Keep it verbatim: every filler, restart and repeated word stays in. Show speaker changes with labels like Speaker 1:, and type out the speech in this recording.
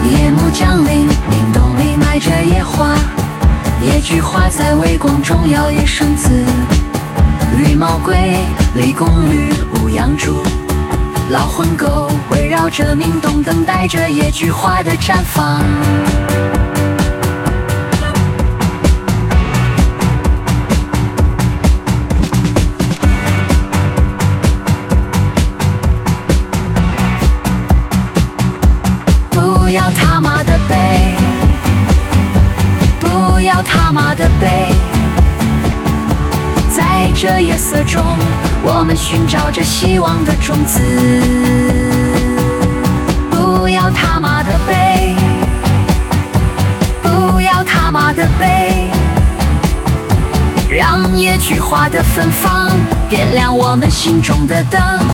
Speaker 1: 夜幕降临，明洞里埋着野花，野菊花在微光中摇曳生姿。绿毛龟、李公驴、乌羊猪、老混狗围绕着明洞，等待着野菊花的绽放。不要他妈的背，不要他妈的背，在这夜色中，我们寻找着希望的种子。不要他妈的背，不要他妈的背，让野菊花的芬芳点亮我们心中的灯。